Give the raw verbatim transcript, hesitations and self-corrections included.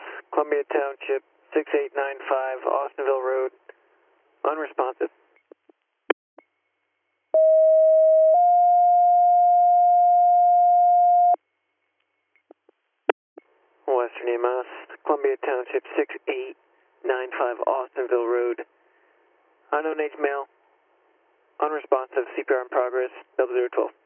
Columbia Township, six eight nine five, Austinville Road, unresponsive. Western E M S, Columbia Township, six eight nine five, Austinville Road, unknown age male, unresponsive, C P R in progress, double zero twelve.